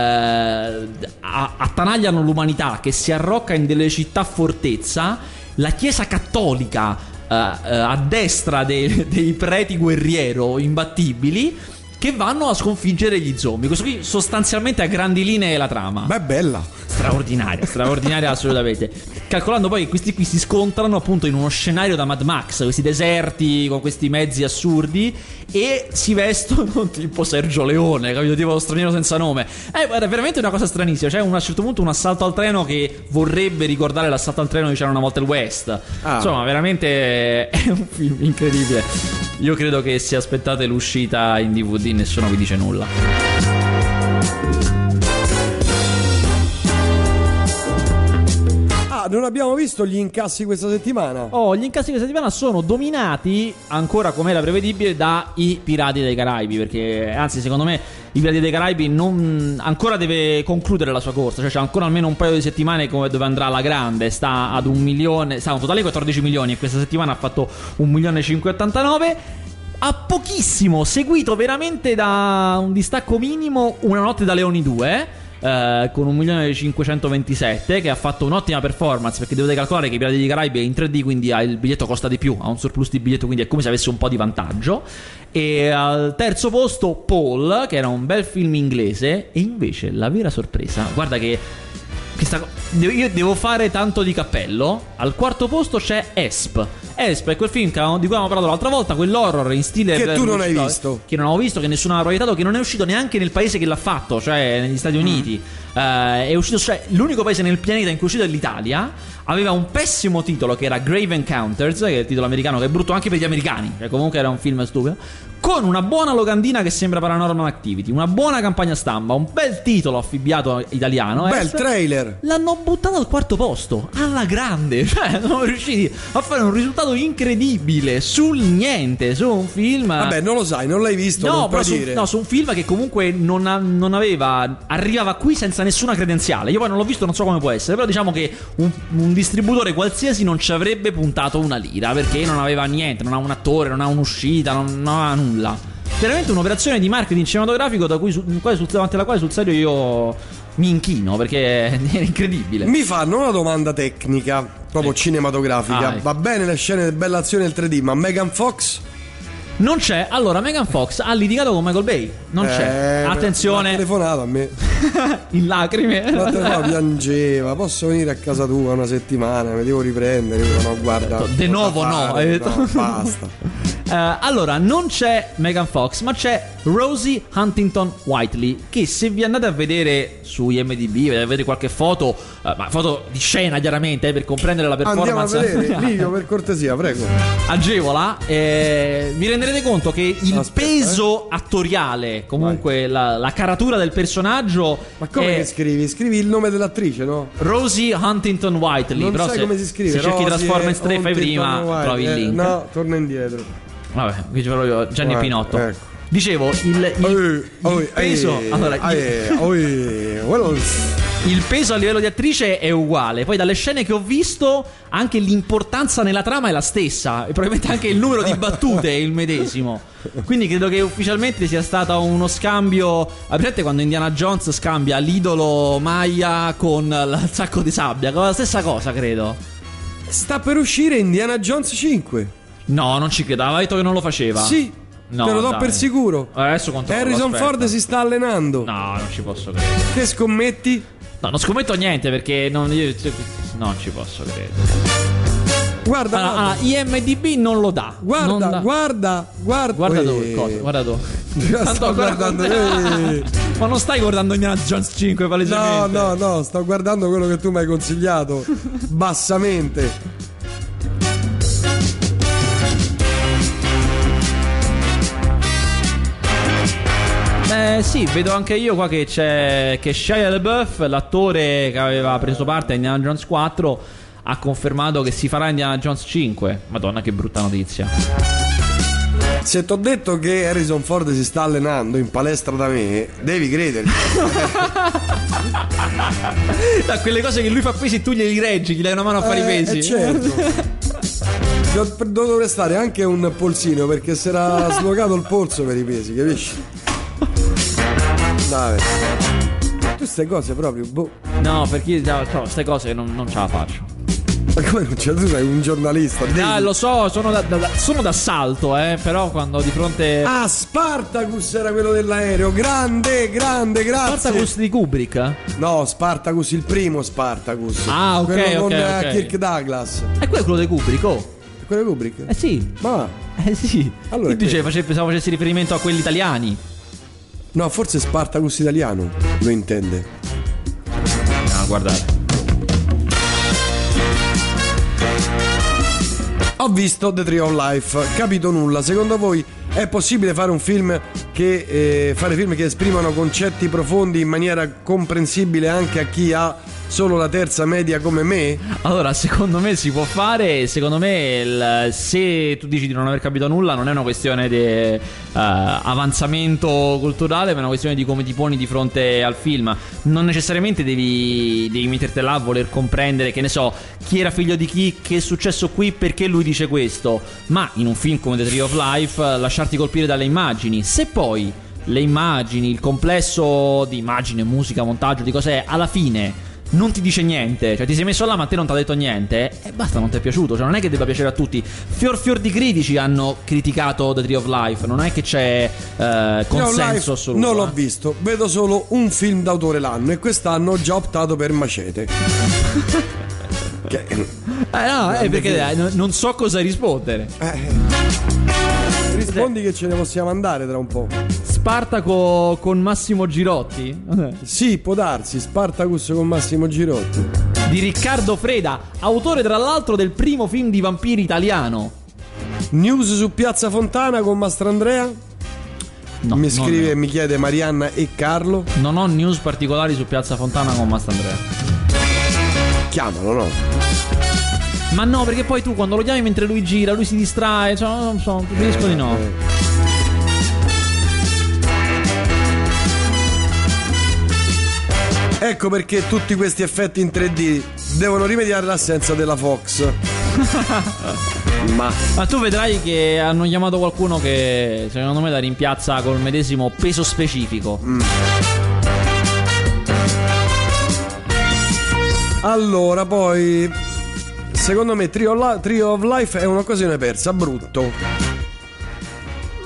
a- attanagliano l'umanità che si arrocca in delle città fortezza. La Chiesa Cattolica Uh, uh, a destra dei, dei preti guerriero imbattibili che vanno a sconfiggere gli zombie. Questo qui sostanzialmente a grandi linee è la trama. Beh, è bella. Straordinaria, straordinaria assolutamente. Calcolando poi che questi qui si scontrano appunto in uno scenario da Mad Max, questi deserti con questi mezzi assurdi, e si vestono tipo Sergio Leone, capito? Tipo lo straniero senza nome. Eh, guarda, è veramente una cosa stranissima. C'è un, a un certo punto un assalto al treno che vorrebbe ricordare l'assalto al treno che c'era una volta il West. Ah. Insomma, veramente è un film incredibile. Io credo che se aspettate l'uscita in D V D nessuno vi dice nulla. Non abbiamo visto gli incassi questa settimana. Oh, gli incassi questa settimana sono dominati, ancora come era prevedibile, dai Pirati dei Caraibi. Perché, anzi, secondo me, i Pirati dei Caraibi non, ancora deve concludere la sua corsa. Cioè, c'è ancora almeno un paio di settimane come dove andrà alla grande. Sta ad un milione, sta a un totale di quattordici milioni. E questa settimana ha fatto un milione cinquecentottantanove. A pochissimo, seguito veramente da un distacco minimo, Una notte da leoni due. Uh, con un milione cinquecentoventisette, che ha fatto un'ottima performance, perché dovete calcolare che i Pirati dei Caraibi è in tre D, quindi il biglietto costa di più, ha un surplus di biglietto, quindi è come se avesse un po' di vantaggio. E al terzo posto Paul, che era un bel film inglese. E invece la vera sorpresa, guarda che questa, io devo fare tanto di cappello. Al quarto posto c'è Esp. Esp è quel film che, di cui abbiamo parlato l'altra volta, quell'horror in stile che tu non hai uscito, visto, che non ho visto, che nessuno ha proiettato, che non è uscito neanche nel paese che l'ha fatto, cioè negli Stati Uniti. Mm. uh, È uscito, cioè l'unico paese nel pianeta in cui è uscito è l'Italia. Aveva un pessimo titolo che era Grave Encounters, che è il titolo americano, che è brutto anche per gli americani, cioè comunque era un film stupido, con una buona locandina che sembra Paranormal Activity, una buona campagna stampa, un bel titolo affibbiato italiano. Bel Esp. trailer. L'hanno buttato al quarto posto, alla grande. Cioè sono riusciti a fare un risultato incredibile sul niente, su un film. Vabbè, non lo sai, non l'hai visto, No, non però puoi su, dire. no, su un film che comunque non, ha- non aveva, arrivava qui senza nessuna credenziale. Io poi non l'ho visto, non so come può essere, però diciamo che un, un distributore qualsiasi non ci avrebbe puntato una lira, perché non aveva niente, non ha un attore, non ha un'uscita, non, non ha nulla. Veramente un'operazione di marketing cinematografico da cui, su, davanti alla quale sul serio io mi inchino, perché è incredibile. Mi fanno una domanda tecnica, proprio Sì. cinematografica. Ah, ecco. Va bene le scene di bella azione del tre D, ma Megan Fox? Non c'è. Allora, Megan Fox ha litigato con Michael Bay. Non c'è. Eh, Attenzione. Mi ha telefonato a me. In lacrime. Mi ha telefonato, piangeva. Posso venire a casa tua una settimana? Mi devo riprendere. Io no, guarda. De nuovo no, hai detto. No, basta. Uh, allora, non c'è Megan Fox, ma c'è Rosie Huntington-Whiteley, che se vi andate a vedere su I M D B, vedete qualche foto, uh, ma foto di scena chiaramente, eh, per comprendere la performance. Andiamo a vedere, Livio, per cortesia, prego. Agevola, eh, vi renderete conto che il Aspetta, peso eh. attoriale, comunque la, la caratura del personaggio. Ma come è che scrivi? Scrivi il nome dell'attrice, no? Rosie Huntington-Whiteley. Non però sai se, come si scrive. se cerchi Rosie Transformers tre fai prima, White. trovi il eh, link. No, torna indietro. Vabbè, qui c'è proprio Gianni Guarda, Pinotto. ecco. Dicevo, il, il, il Oi, oi, peso. eh, Allora, il, eh, oi, well, il peso a livello di attrice è uguale. Poi dalle scene che ho visto, anche l'importanza nella trama è la stessa. E probabilmente anche il numero di battute è il medesimo. Quindi credo che ufficialmente sia stato uno scambio. Presente quando Indiana Jones scambia l'idolo Maya con il sacco di sabbia? La stessa cosa, credo. sta per uscire Indiana Jones cinque. No, non ci credo. Aveva detto che non lo faceva. Sì, No, te lo do dai. per sicuro. Adesso controllo, Harrison aspetta. Ford si sta allenando. No, non ci posso credere. Che scommetti? No, non scommetto niente perché non, io, non ci posso credere. Guarda, Allora, guarda, allora, I M D B non lo dà. guarda, non dà. guarda, guarda. Guarda Eh, dove, cosa? Guarda dove. sto Tanto ancora guardando. con- eh. Ma non stai guardando Indiana Jones cinque No, palesemente? no, no, sto guardando quello che tu mi hai consigliato. Bassamente. Eh sì, vedo anche io qua che c'è che Shia LaBeouf, l'attore che aveva preso parte a Indiana Jones quattro, ha confermato che si farà Indiana Jones cinque. Madonna, che brutta notizia. Se t'ho detto che Harrison Ford si sta allenando in palestra da me, devi credermi. Da quelle cose che lui fa pesi tu glieli reggi, gli dai una mano a fare i Eh, pesi. eh, certo. Do- Dovrebbe stare anche un polsino perché si era slogato il polso per i pesi, capisci? Dai. Tu queste cose proprio, boh. No, perché no, queste cose non, non ce la faccio. Ma come non c'è? Tu sei un giornalista. devi- Ah, lo so, sono, da, da- sono d'assalto, eh, però quando di fronte... Ah, Spartacus era quello dell'aereo. Grande, grande, grazie. Spartacus di Kubrick? No, Spartacus, il primo Spartacus. Ah, ok, quello con ok, eh, ok. Kirk Douglas. E quello è quello di Kubrick, oh. Quello di Kubrick? Eh sì, Ma eh sì. Allora, Io dicevo, che- face- pensavo facessi riferimento a quelli italiani. no, forse Spartacus italiano lo intende. No, guardate. Ho visto The Tree of Life, capito nulla. Secondo voi è possibile fare un film che eh, fare film che esprimano concetti profondi in maniera comprensibile anche a chi ha solo la terza media come me? Allora, secondo me si può fare. Secondo me, il- se tu dici di non aver capito nulla, non è una questione di eh, avanzamento culturale, ma è una questione di come ti poni di fronte al film. Non necessariamente devi, devi mettertela là a voler comprendere, che ne so, chi era figlio di chi, che è successo qui, perché lui dice questo. Ma in un film come The Tree of Life, eh, lasciarti colpire dalle immagini. Se poi le immagini, il complesso di immagine, musica, montaggio, di cos'è, alla fine non ti dice niente, cioè ti sei messo là ma a te non ti ha detto niente e basta, non ti è piaciuto, cioè non è che debba piacere a tutti. Fior fior di critici hanno criticato The Tree of Life, non è che c'è eh, Tree of consenso Life assoluto. non l'ho eh. visto, vedo solo un film d'autore l'anno e quest'anno ho già optato per Macete. Che, Eh no, eh, perché film. eh, non- non so cosa rispondere. rispondi che ce ne possiamo andare tra un po'. Spartaco con Massimo Girotti Sì, può darsi, Spartacus con Massimo Girotti. di Riccardo Freda, autore tra l'altro del primo film di vampiri italiano. News su Piazza Fontana con Mastrandrea? No, mi non scrive ne e ho. mi chiede Marianna e Carlo. Non ho news particolari su Piazza Fontana con Mastandrea. Chiamalo, no? Ma no, perché poi tu quando lo chiami mentre lui gira, lui si distrae, cioè, non so, preferisco di no. Eh. Ecco perché tutti questi effetti in tre D devono rimediare l'assenza della Fox. Ma Ma tu vedrai che hanno chiamato qualcuno che secondo me la rimpiazza col medesimo peso specifico. allora poi secondo me Tree of, Li- Tree of Life è un'occasione persa, brutto.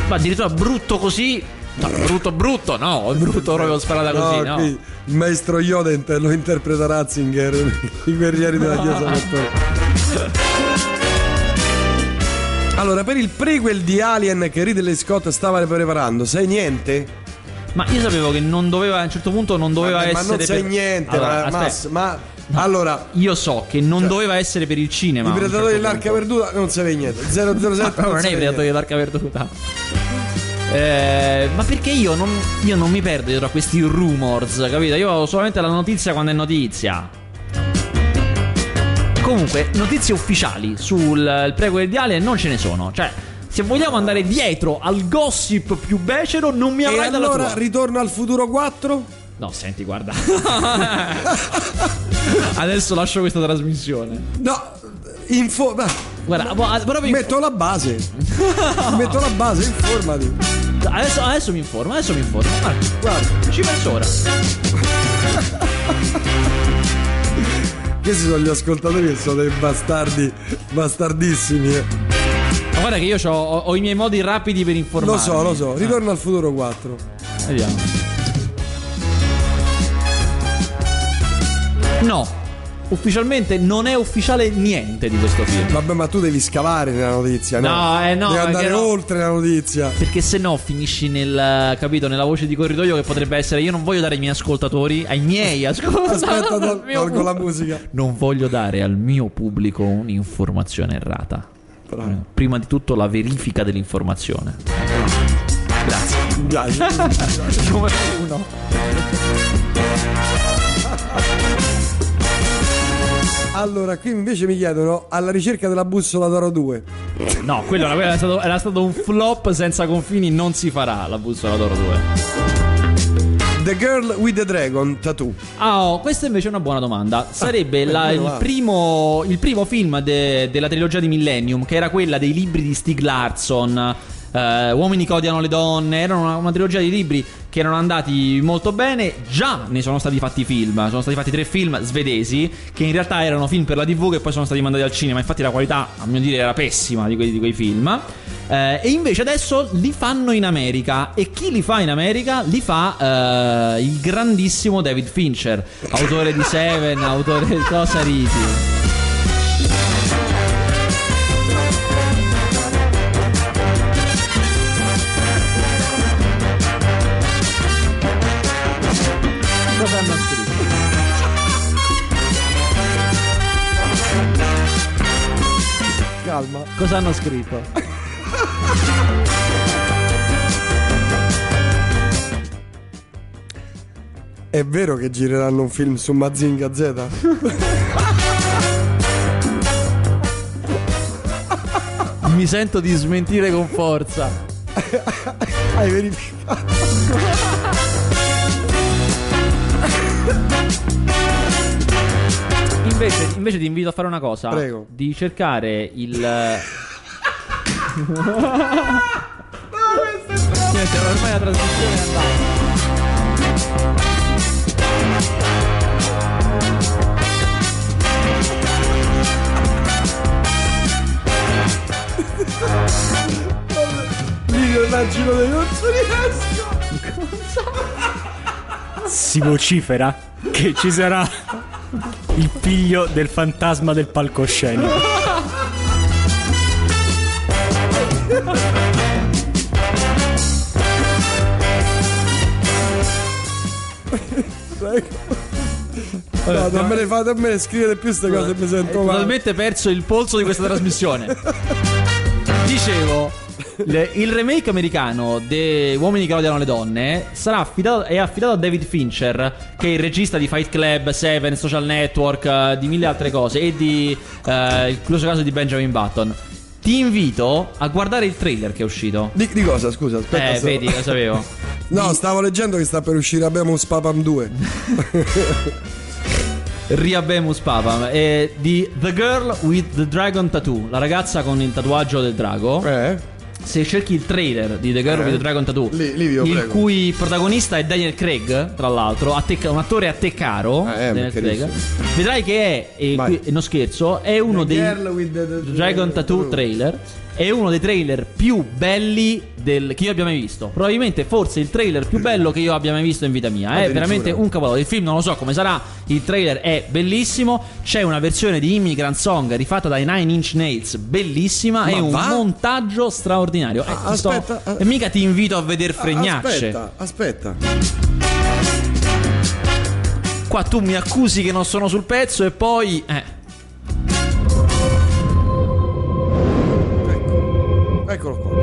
ma addirittura brutto così. No, brutto brutto, no, è brutto proprio sparata così, no. Qui il maestro Yoda inter- lo interpreta Ratzinger, i guerrieri della Chiesa Cattolica. Allora, per il prequel di Alien che Ridley Scott stava preparando, sai niente? Ma io sapevo che non doveva, a un certo punto non doveva Vabbè, essere. Ma non sai per... niente, allora, ma, aspetta. ma, ma allora. Io so che non cioè, doveva essere per il cinema. I predatori certo dell'arca punto. perduta non sapevi niente. zero zero sette No, non è i predatori dell'arca perduta. Eh, ma perché io non, io non mi perdo dietro a questi rumors, capito? Io ho solamente la notizia quando è notizia. Comunque, notizie ufficiali sul il prequel di Alien non ce ne sono. Cioè, se vogliamo andare dietro al gossip più becero, non mi avrai E dalla allora tua. Ritorno al futuro quattro? No, senti, guarda. Adesso lascio questa trasmissione. No, info. Beh, Guarda, ma- proprio metto la base. Metto la base, informati. adesso, adesso mi informo, adesso mi informo. Guarda, Guarda, ci penso ora. questi sono gli ascoltatori che sono dei bastardi, bastardissimi. Eh. Ma guarda che io c'ho, ho, ho i miei modi rapidi per informarmi. Lo so, lo so. Ritorno al futuro quattro. Vediamo. No, ufficialmente non è ufficiale niente di questo film. Vabbè, ma tu devi scavare nella notizia, no? No, eh, no, Devi andare perché no. oltre la notizia. Perché se no finisci nel, capito, nella voce di corridoio che potrebbe essere: io non voglio dare ai miei ascoltatori, ai miei ascoltatori. Aspetta, tol- al mio tolgo la pub- musica. Non voglio dare al mio pubblico un'informazione errata. Bravo. Prima di tutto la verifica dell'informazione. Grazie. Dai. Numero uno. Allora, qui invece mi chiedono: alla ricerca della bussola d'oro due. No, quello, quello era, stato, era stato un flop senza confini. Non si farà la bussola d'oro due. The Girl with the Dragon Tattoo. Ah, oh, questa invece è una buona domanda. Sarebbe la- il, primo, il primo film de- della trilogia di Millennium, che era quella dei libri di Stieg Larsson. eh, Uomini che odiano le donne. Era una, una trilogia di libri che erano andati molto bene. Già ne sono stati fatti film. Sono stati fatti tre film svedesi, che in realtà erano film per la tivù, che poi sono stati mandati al cinema. Infatti la qualità, a mio dire, era pessima di quei, di quei film. Eh, e invece adesso li fanno in America. E chi li fa in America? Li fa eh, il grandissimo David Fincher, autore di Seven, autore di Cosa Riti. Cosa hanno scritto? Calma. Cosa hanno scritto? È vero che gireranno un film su Mazinga Z? Mi sento di smentire con forza. Hai verificato? Invece, invece ti invito a fare una cosa. Prego. Di cercare il... Niente, ormai la trasmissione è andata. Io immagino dei non ci riesco. Si vocifera che ci sarà il figlio del fantasma del palcoscenico. No, non me ne fate a me, scrivete più queste cose, mi sento Ho male. totalmente perso il polso di questa trasmissione. Dicevo, le- il remake americano di Uomini che odiano le donne sarà affidato, è affidato a David Fincher, che è il regista di Fight Club, Seven, Social Network, eh, di mille altre cose, e di eh, il curioso caso di Benjamin Button. Ti invito a guardare il trailer che è uscito. Di, di cosa, scusa, aspetta. Eh, sto- vedi, lo sapevo. No, stavo leggendo che sta per uscire Abbiamo Spapam due. Riabemus Papam, eh, di The Girl with the Dragon Tattoo, la ragazza con il tatuaggio del drago. Eh? Se cerchi il trailer di The Girl Eh. with the Dragon Tattoo, Lì- lì vi lo il prego. cui protagonista è Daniel Craig, tra l'altro, a te- un attore a te caro, Ah, eh, Daniel carissimo. Craig, vedrai che è, e Vai. qui, e non scherzo, è uno The dei Girl with the- the- Dragon Tattoo Tattoo. trailer. è uno dei trailer più belli del, che io abbia mai visto. Probabilmente forse il trailer più bello che io abbia mai visto in vita mia. È veramente un capolavoro. Il film non lo so come sarà, il trailer è bellissimo. C'è una versione di Immigrant Song rifatta dai Nine Inch Nails, bellissima. È un va? montaggio straordinario. Ah, eh, ti aspetta, sto... ah, E mica ti invito a vedere fregnacce. Aspetta, aspetta. Qua tu mi accusi che non sono sul pezzo e poi eh. Eccolo qua.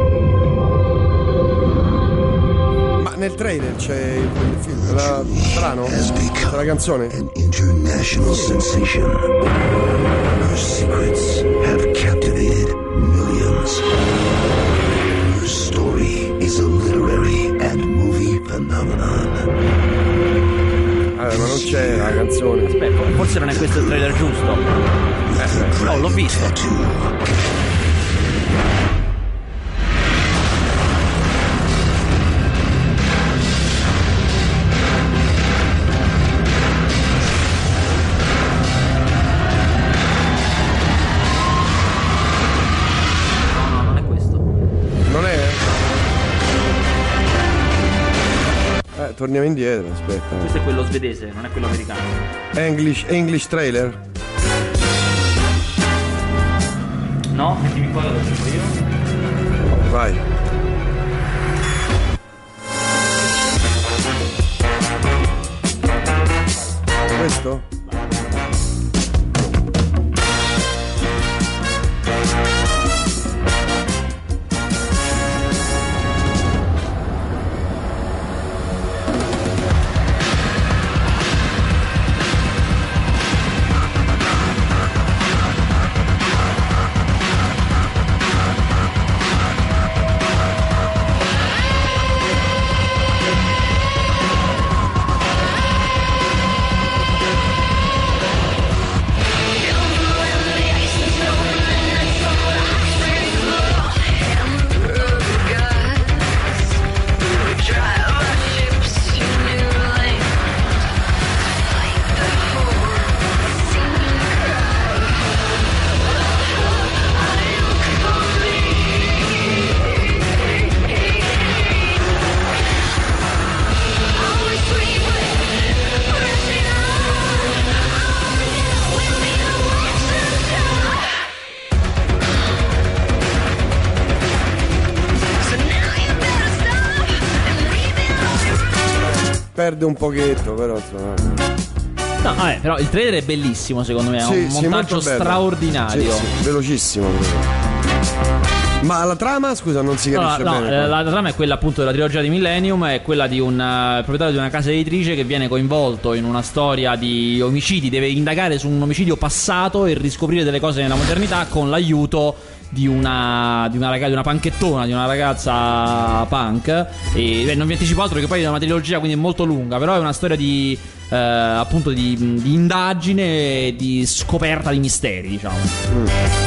Ma nel trailer c'è il, il film, la, il brano? C'è la canzone? An international sensation. Her secrets have captivated millions. Her story is a literary and movie phenomenon. Allora, ma non c'è la canzone. Aspetta, forse non è questo il trailer giusto. Eh, oh, l'ho visto. Torniamo indietro, aspetta. Questo è quello svedese, non è quello americano. English, English trailer? No, mettimi qua, lo dico io. Vai. Questo? Perde un pochetto, però insomma. No, vabbè, però il trailer è bellissimo, secondo me. È sì, un sì, montaggio straordinario. Sì, sì, velocissimo. Ma la trama, scusa, non si capisce no, no, bene. La, la trama è quella appunto della trilogia di Millennium. È quella di un uh, proprietario di una casa editrice che viene coinvolto in una storia di omicidi. Deve indagare su un omicidio passato e riscoprire delle cose nella modernità con l'aiuto di una, di una ragazza, di una panchettona, di una ragazza punk. E beh, non vi anticipo altro, perché poi è una trilogia, quindi è molto lunga. Però è una storia di eh, appunto di, di indagine e di scoperta di misteri, diciamo. Mm.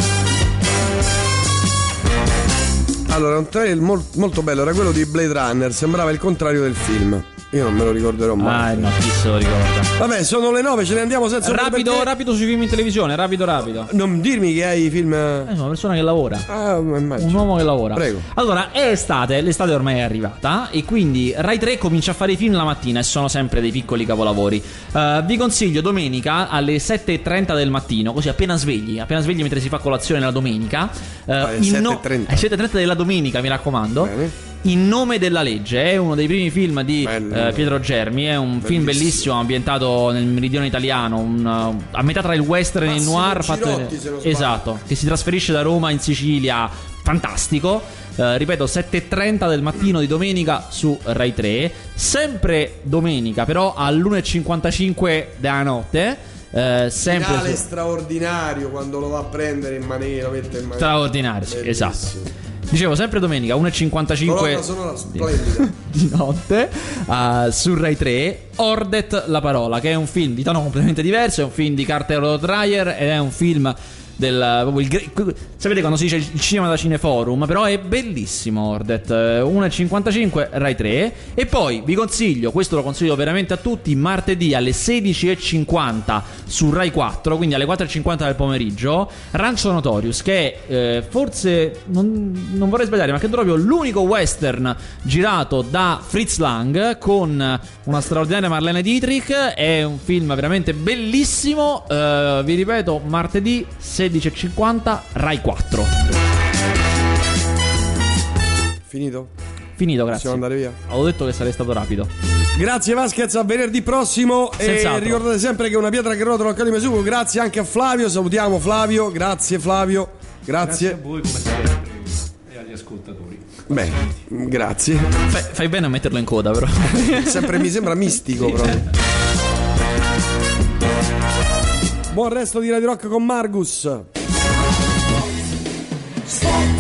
Allora, un trailer molto, molto bello. Era quello di Blade Runner. Sembrava il contrario del film. Io non me lo ricorderò mai. Ah, no, chi se lo ricorda. Vabbè, sono le nove, ce ne andiamo senza Rapido, perché... rapido sui film in televisione, rapido, rapido. Non dirmi che hai film. Eh, sono una persona che lavora. Ah, immagino. Un uomo che lavora. Prego. Allora, è estate, l'estate ormai è arrivata. E quindi Rai tre comincia a fare i film la mattina. E sono sempre dei piccoli capolavori. uh, Vi consiglio domenica alle sette e trenta del mattino. Così appena svegli, appena svegli mentre si fa colazione la domenica. uh, ah, in sette e no- trenta Alle sette e trenta della domenica, mi raccomando. Bene. In nome della legge è uno dei primi film di eh, Pietro Germi. È un bellissimo. film bellissimo, ambientato nel meridione italiano, un, uh, a metà tra il western e il noir. Fatto, Girotti, se non sbaglio. esatto, che si trasferisce da Roma in Sicilia. Fantastico. Uh, ripeto, sette e trenta del mattino di domenica su Rai tre. Sempre domenica, però all'una e cinquantacinque della notte. Uh, sempre Finale su... straordinario quando lo va a prendere in maniera, mette in maniera. straordinario, sì, Bellissimo. esatto. Dicevo, sempre domenica, una e cinquantacinque Colonna sonora splendida. di notte, uh, su Rai tre, Ordet la parola, che è un film di tono completamente diverso. È un film di Carter Dreyer ed è un film del proprio il, sapete quando si dice il cinema da Cineforum, però è bellissimo Ordet. Una e cinquantacinque Rai tre. E poi vi consiglio, questo lo consiglio veramente a tutti, martedì alle sedici e cinquanta su Rai quattro, quindi alle quattro e cinquanta del pomeriggio, Rancho Notorious, che è eh, forse non, non vorrei sbagliare, ma che è proprio l'unico western girato da Fritz Lang con una straordinaria Marlene Dietrich. È un film veramente bellissimo. Uh, vi ripeto, martedì sedici e cinquanta Rai quattro. Finito? Finito, grazie. Possiamo andare via? Avevo detto che sarei stato rapido. Grazie Vasquez, a venerdì prossimo. Senz'altro. E ricordate sempre che una pietra che rotola non accade mai su. Grazie anche a Flavio, salutiamo Flavio. Grazie Flavio. Grazie. Grazie a voi come sempre e agli ascoltatori. Beh, grazie. Fai, fai bene a metterlo in coda, però. Sempre mi sembra mistico proprio. Buon resto di Radio Rock con Margus. Step